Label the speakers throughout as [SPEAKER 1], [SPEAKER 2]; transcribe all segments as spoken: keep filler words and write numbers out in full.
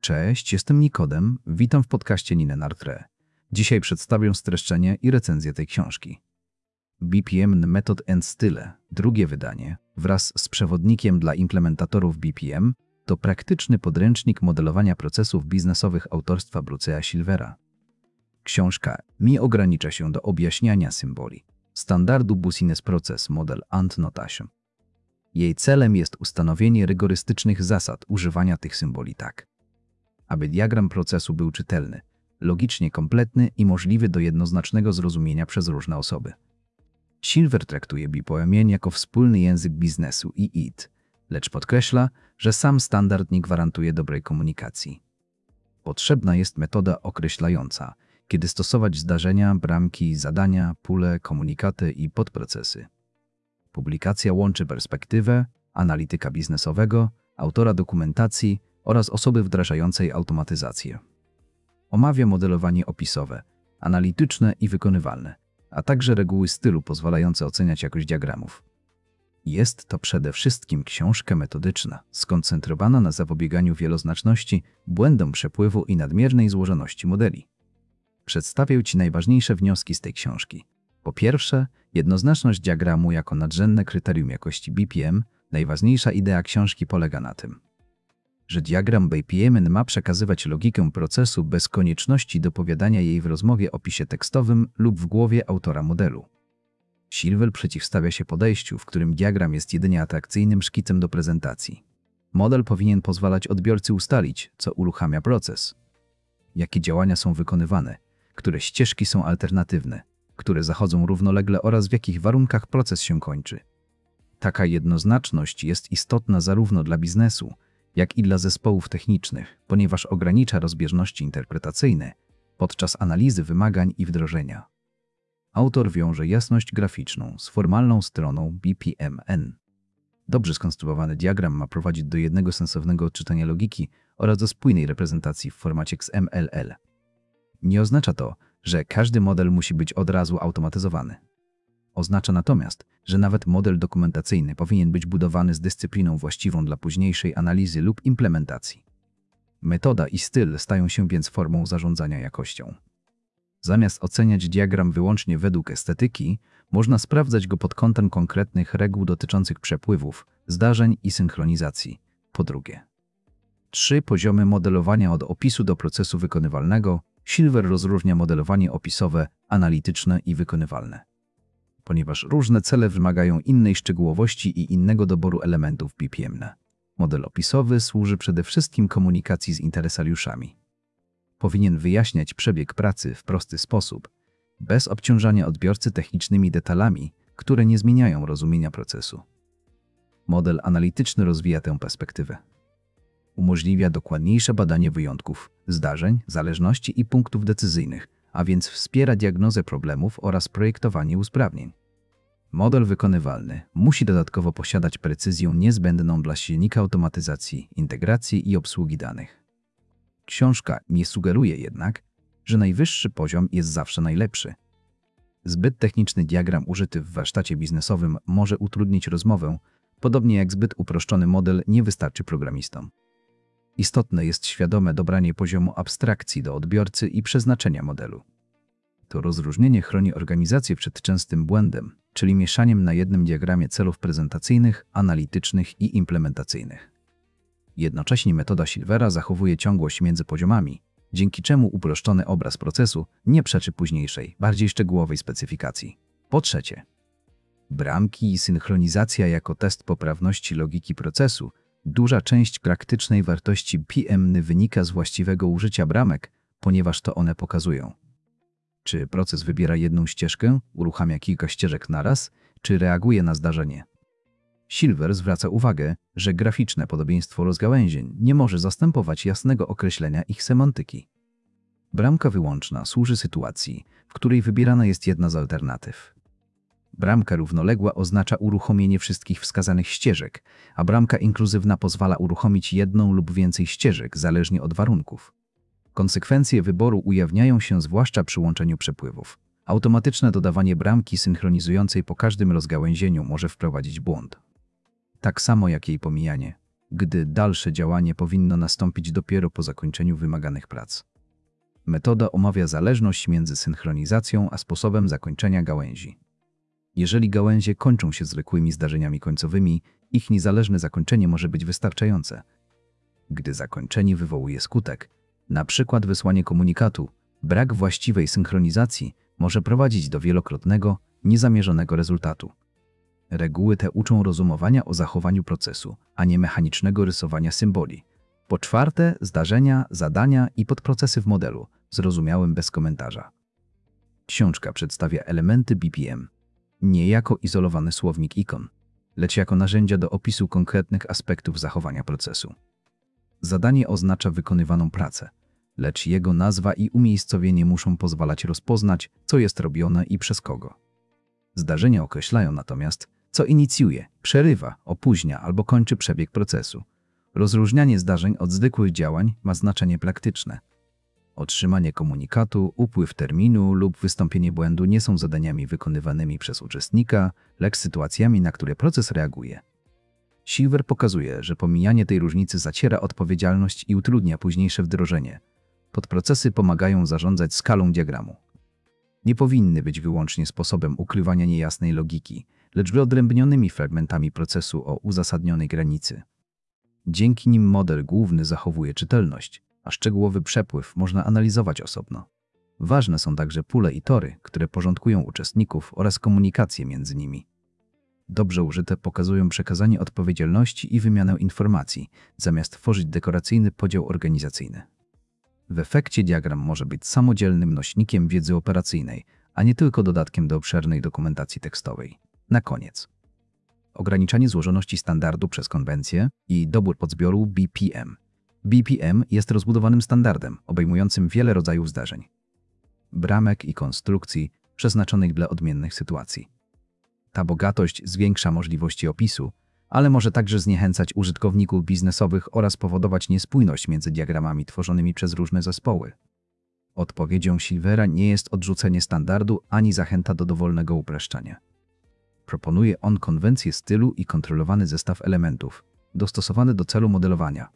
[SPEAKER 1] Cześć, jestem Nikodem, witam w podcaście Ninenartre. Dzisiaj przedstawię streszczenie i recenzję tej książki. B P M Method and Style, drugie wydanie, wraz z przewodnikiem dla implementatorów B P M, to praktyczny podręcznik modelowania procesów biznesowych autorstwa Bruce'a Silvera. Książka nie ogranicza się do objaśniania symboli, standardu Business Process Model and Notation. Jej celem jest ustanowienie rygorystycznych zasad używania tych symboli tak, aby diagram procesu był czytelny, logicznie kompletny i możliwy do jednoznacznego zrozumienia przez różne osoby. Silver traktuje B P M jako wspólny język biznesu i I T, lecz podkreśla, że sam standard nie gwarantuje dobrej komunikacji. Potrzebna jest metoda określająca, kiedy stosować zdarzenia, bramki, zadania, pule, komunikaty i podprocesy. Publikacja łączy perspektywę analityka biznesowego, autora dokumentacji oraz osoby wdrażającej automatyzację. Omawia modelowanie opisowe, analityczne i wykonywalne, a także reguły stylu pozwalające oceniać jakość diagramów. Jest to przede wszystkim książka metodyczna, skoncentrowana na zapobieganiu wieloznaczności, błędom przepływu i nadmiernej złożoności modeli. Przedstawię Ci najważniejsze wnioski z tej książki. Po pierwsze, jednoznaczność diagramu jako nadrzędne kryterium jakości B P M. Najważniejsza idea książki polega na tym, że diagram B P M ma przekazywać logikę procesu bez konieczności dopowiadania jej w rozmowie, opisie tekstowym lub w głowie autora modelu. Silver przeciwstawia się podejściu, w którym diagram jest jedynie atrakcyjnym szkicem do prezentacji. Model powinien pozwalać odbiorcy ustalić, co uruchamia proces, jakie działania są wykonywane, które ścieżki są alternatywne, które zachodzą równolegle oraz w jakich warunkach proces się kończy. Taka jednoznaczność jest istotna zarówno dla biznesu, jak i dla zespołów technicznych, ponieważ ogranicza rozbieżności interpretacyjne podczas analizy wymagań i wdrożenia. Autor wiąże jasność graficzną z formalną stroną B P M N. Dobrze skonstruowany diagram ma prowadzić do jednego sensownego odczytania logiki oraz do spójnej reprezentacji w formacie X M L L. Nie oznacza to, że każdy model musi być od razu automatyzowany. Oznacza natomiast, że nawet model dokumentacyjny powinien być budowany z dyscypliną właściwą dla późniejszej analizy lub implementacji. Metoda i styl stają się więc formą zarządzania jakością. Zamiast oceniać diagram wyłącznie według estetyki, można sprawdzać go pod kątem konkretnych reguł dotyczących przepływów, zdarzeń i synchronizacji. Po drugie, trzy poziomy modelowania od opisu do procesu wykonywalnego. Silver rozróżnia modelowanie opisowe, analityczne i wykonywalne. Ponieważ różne cele wymagają innej szczegółowości i innego doboru elementów B P M. Model opisowy służy przede wszystkim komunikacji z interesariuszami. Powinien wyjaśniać przebieg pracy w prosty sposób, bez obciążania odbiorcy technicznymi detalami, które nie zmieniają rozumienia procesu. Model analityczny rozwija tę perspektywę. Umożliwia dokładniejsze badanie wyjątków, zdarzeń, zależności i punktów decyzyjnych, a więc wspiera diagnozę problemów oraz projektowanie usprawnień. Model wykonywalny musi dodatkowo posiadać precyzję niezbędną dla silnika automatyzacji, integracji i obsługi danych. Książka nie sugeruje jednak, że najwyższy poziom jest zawsze najlepszy. Zbyt techniczny diagram użyty w warsztacie biznesowym może utrudnić rozmowę, podobnie jak zbyt uproszczony model nie wystarczy programistom. Istotne jest świadome dobranie poziomu abstrakcji do odbiorcy i przeznaczenia modelu. To rozróżnienie chroni organizację przed częstym błędem, czyli mieszaniem na jednym diagramie celów prezentacyjnych, analitycznych i implementacyjnych. Jednocześnie metoda Silvera zachowuje ciągłość między poziomami, dzięki czemu uproszczony obraz procesu nie przeczy późniejszej, bardziej szczegółowej specyfikacji. Po trzecie, bramki i synchronizacja jako test poprawności logiki procesu. Duża część praktycznej wartości P M wynika z właściwego użycia bramek, ponieważ to one pokazują, czy proces wybiera jedną ścieżkę, uruchamia kilka ścieżek naraz, czy reaguje na zdarzenie. Silver zwraca uwagę, że graficzne podobieństwo rozgałęzień nie może zastępować jasnego określenia ich semantyki. Bramka wyłączna służy sytuacji, w której wybierana jest jedna z alternatyw. Bramka równoległa oznacza uruchomienie wszystkich wskazanych ścieżek, a bramka inkluzywna pozwala uruchomić jedną lub więcej ścieżek zależnie od warunków. Konsekwencje wyboru ujawniają się zwłaszcza przy łączeniu przepływów. Automatyczne dodawanie bramki synchronizującej po każdym rozgałęzieniu może wprowadzić błąd. Tak samo jak jej pomijanie. gdy dalsze działanie powinno nastąpić dopiero po zakończeniu wymaganych prac. Metoda omawia zależność między synchronizacją a sposobem zakończenia gałęzi. Jeżeli gałęzie kończą się zwykłymi zdarzeniami końcowymi, ich niezależne zakończenie może być wystarczające. Gdy zakończenie wywołuje skutek, na przykład wysłanie komunikatu, brak właściwej synchronizacji może prowadzić do wielokrotnego, niezamierzonego rezultatu. Reguły te uczą rozumowania o zachowaniu procesu, a nie mechanicznego rysowania symboli. Po czwarte, zdarzenia, zadania i podprocesy w modelu, zrozumiałym bez komentarza. Książka przedstawia elementy B P M nie jako izolowany słownik ikon, lecz jako narzędzia do opisu konkretnych aspektów zachowania procesu. Zadanie oznacza wykonywaną pracę, lecz jego nazwa i umiejscowienie muszą pozwalać rozpoznać, co jest robione i przez kogo. Zdarzenia określają natomiast, co inicjuje, przerywa, opóźnia albo kończy przebieg procesu. Rozróżnianie zdarzeń od zwykłych działań ma znaczenie praktyczne. Otrzymanie komunikatu, upływ terminu lub wystąpienie błędu nie są zadaniami wykonywanymi przez uczestnika, lecz sytuacjami, na które proces reaguje. Silver pokazuje, że pomijanie tej różnicy zaciera odpowiedzialność i utrudnia późniejsze wdrożenie. Podprocesy pomagają zarządzać skalą diagramu. Nie powinny być wyłącznie sposobem ukrywania niejasnej logiki, lecz wyodrębnionymi fragmentami procesu o uzasadnionej granicy. Dzięki nim model główny zachowuje czytelność, a szczegółowy przepływ można analizować osobno. Ważne są także pule i tory, które porządkują uczestników oraz komunikację między nimi. Dobrze użyte pokazują przekazanie odpowiedzialności i wymianę informacji, zamiast tworzyć dekoracyjny podział organizacyjny. W efekcie diagram może być samodzielnym nośnikiem wiedzy operacyjnej, a nie tylko dodatkiem do obszernej dokumentacji tekstowej. Na koniec. Ograniczanie złożoności standardu przez konwencję i dobór podzbioru B P M. B P M jest rozbudowanym standardem obejmującym wiele rodzajów zdarzeń, bramek i konstrukcji przeznaczonych dla odmiennych sytuacji. Ta bogatość zwiększa możliwości opisu, ale może także zniechęcać użytkowników biznesowych oraz powodować niespójność między diagramami tworzonymi przez różne zespoły. Odpowiedzią Silvera nie jest odrzucenie standardu ani zachęta do dowolnego upraszczania. Proponuje on konwencję stylu i kontrolowany zestaw elementów, dostosowany do celu modelowania.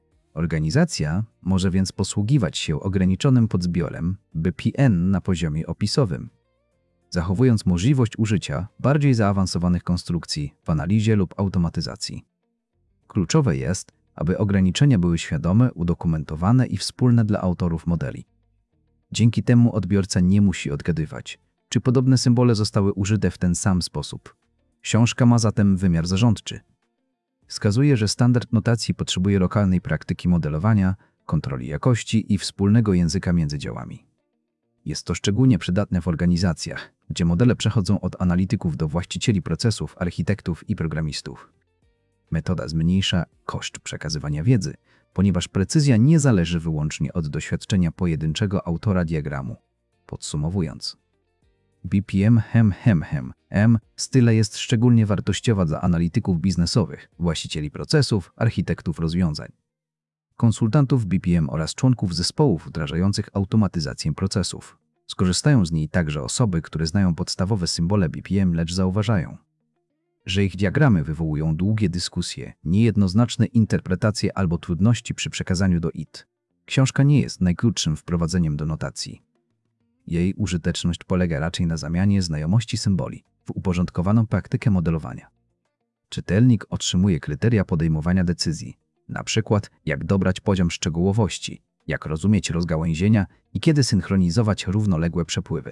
[SPEAKER 1] Organizacja może więc posługiwać się ograniczonym podzbiorem B P M na poziomie opisowym, zachowując możliwość użycia bardziej zaawansowanych konstrukcji w analizie lub automatyzacji. Kluczowe jest, aby ograniczenia były świadome, udokumentowane i wspólne dla autorów modeli. Dzięki temu odbiorca nie musi odgadywać, czy podobne symbole zostały użyte w ten sam sposób. Książka ma zatem wymiar zarządczy. Wskazuje, że standard notacji potrzebuje lokalnej praktyki modelowania, kontroli jakości i wspólnego języka między działami. Jest to szczególnie przydatne w organizacjach, gdzie modele przechodzą od analityków do właścicieli procesów, architektów i programistów. Metoda zmniejsza koszt przekazywania wiedzy, ponieważ precyzja nie zależy wyłącznie od doświadczenia pojedynczego autora diagramu. Podsumowując, B P M hem hem hem M style jest szczególnie wartościowa dla analityków biznesowych, właścicieli procesów, architektów rozwiązań, konsultantów B P M oraz członków zespołów wdrażających automatyzację procesów. Skorzystają z niej także osoby, które znają podstawowe symbole B P M, lecz zauważają, że ich diagramy wywołują długie dyskusje, niejednoznaczne interpretacje albo trudności przy przekazaniu do I T. Książka nie jest najkrótszym wprowadzeniem do notacji. Jej użyteczność polega raczej na zamianie znajomości symboli w uporządkowaną praktykę modelowania. Czytelnik otrzymuje kryteria podejmowania decyzji, na przykład jak dobrać poziom szczegółowości, jak rozumieć rozgałęzienia i kiedy synchronizować równoległe przepływy.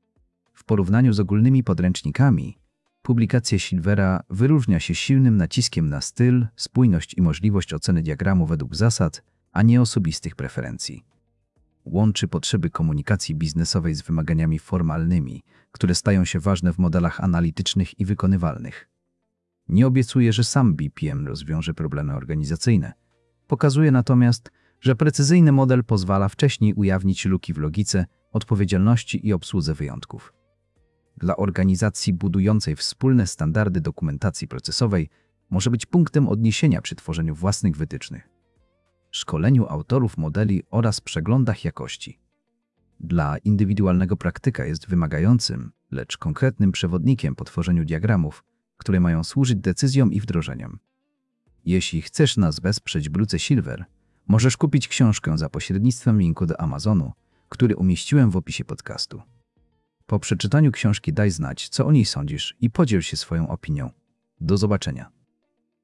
[SPEAKER 1] W porównaniu z ogólnymi podręcznikami, publikacja Silvera wyróżnia się silnym naciskiem na styl, spójność i możliwość oceny diagramu według zasad, a nie osobistych preferencji. Łączy potrzeby komunikacji biznesowej z wymaganiami formalnymi, które stają się ważne w modelach analitycznych i wykonywalnych. Nie obiecuje, że sam B P M rozwiąże problemy organizacyjne. Pokazuje natomiast, że precyzyjny model pozwala wcześniej ujawnić luki w logice, odpowiedzialności i obsłudze wyjątków. Dla organizacji budującej wspólne standardy dokumentacji procesowej może być punktem odniesienia przy tworzeniu własnych wytycznych, szkoleniu autorów modeli oraz przeglądach jakości. Dla indywidualnego praktyka jest wymagającym, lecz konkretnym przewodnikiem po tworzeniu diagramów, które mają służyć decyzjom i wdrożeniom. Jeśli chcesz nas wesprzeć Bluce Silver, możesz kupić książkę za pośrednictwem linku do Amazonu, który umieściłem w opisie podcastu. Po przeczytaniu książki daj znać, co o niej sądzisz i podziel się swoją opinią. Do zobaczenia.